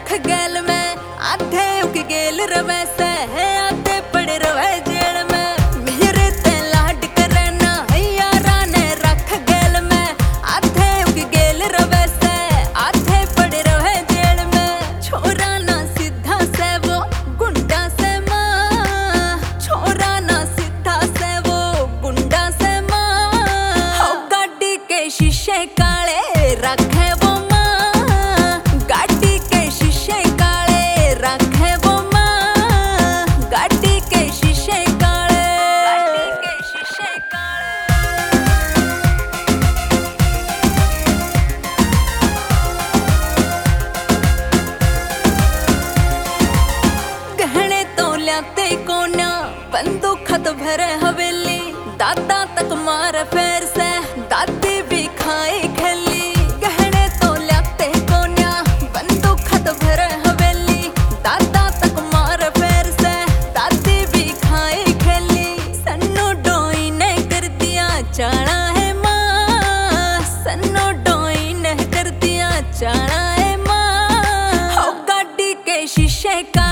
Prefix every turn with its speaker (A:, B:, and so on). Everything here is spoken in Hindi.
A: रख गैल में आधे उग गेल रवे से आधे पड़े रवे जेल में मेरे ते लाड करे ना यारा ने रख गैल में आधे उग गेल रवे से आधे पड़े रवे जेल में छोरा ना सीधा से वो गुंडा से मां छोरा ना सीधा से वो गुंडा से मां हो गाड़ी के शीशे काले रखे वो ते कोना बंदूक खत भरे हवेली दादा तक मार फेर से दादी भी खाए खेली गहने तो लाते कोना बंदूक खत भरे हवेली दादा तक मार फेर से दादी भी खाए खेली सन्नो डोई ने कर दिया चाणा है मां सन्नो डोई ने कर दिया चाणा है मां हो गाड़ी के शीशे का